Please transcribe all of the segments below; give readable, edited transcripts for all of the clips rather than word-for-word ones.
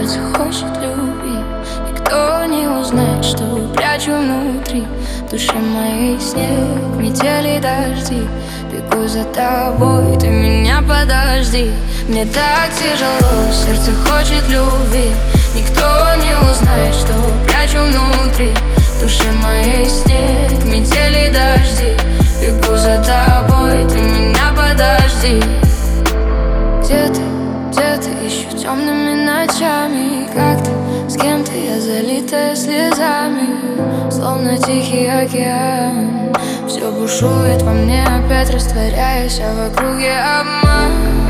сердце хочет любви. Никто не узнает, что прячу внутри. В душе моей снег, метели, дожди. Бегу за тобой, ты меня подожди. Мне так тяжело, сердце хочет любви. Никто не узнает, что прячу внутри. В душе моей снег, метели, дожди. Бегу за тобой, ты меня подожди. Где ты, ищу темными ночами. Как ты, с кем-то я залитая слезами. Словно тихий океан, все бушует во мне, опять растворяясь, а в округе обман.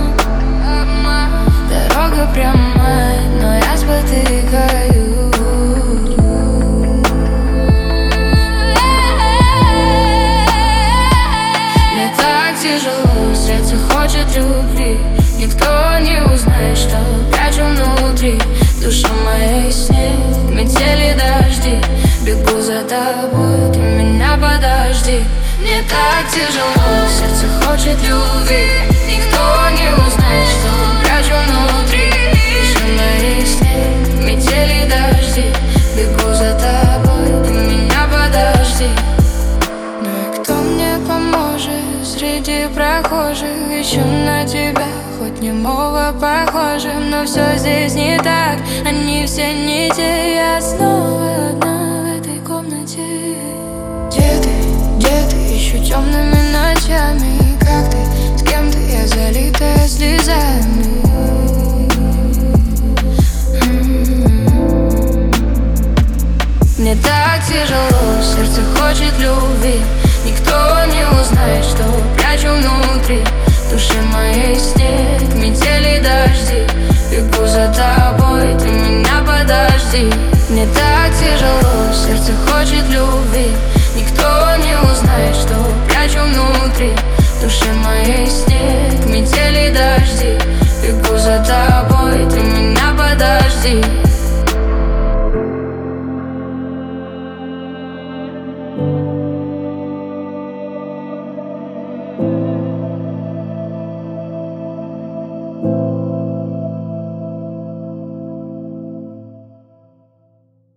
Дорога прямая, но я спотыкаюсь. Мне так тяжело, сердце хочет любви. Никто не узнает, что прячу внутри. В душе моей снег, метели, дожди. Бегу за тобой, ты меня подожди. Мне так тяжело, сердце хочет любви. Никто не узнает, что прячу внутри. В душе моей снег, метели, дожди. Бегу за тобой, ты меня подожди. Ну и кто мне поможет среди прохожих? Ищу на тебя, хоть немного похожим, но все здесь не так, они все не те. Я снова одна в этой комнате. Где ты, ищу темными ночами. Как ты, с кем-то я залитая слезами. Мне так тяжело, сердце хочет любви. Никто не узнает, что прячу внутри. В душе моей снег, метели, дожди. Бегу за тобой, ты меня подожди. Мне так тяжело, сердце хочет любви. Никто не узнает, что прячу внутри. В душе моей снег, метели, дожди. Бегу за тобой, ты меня подожди.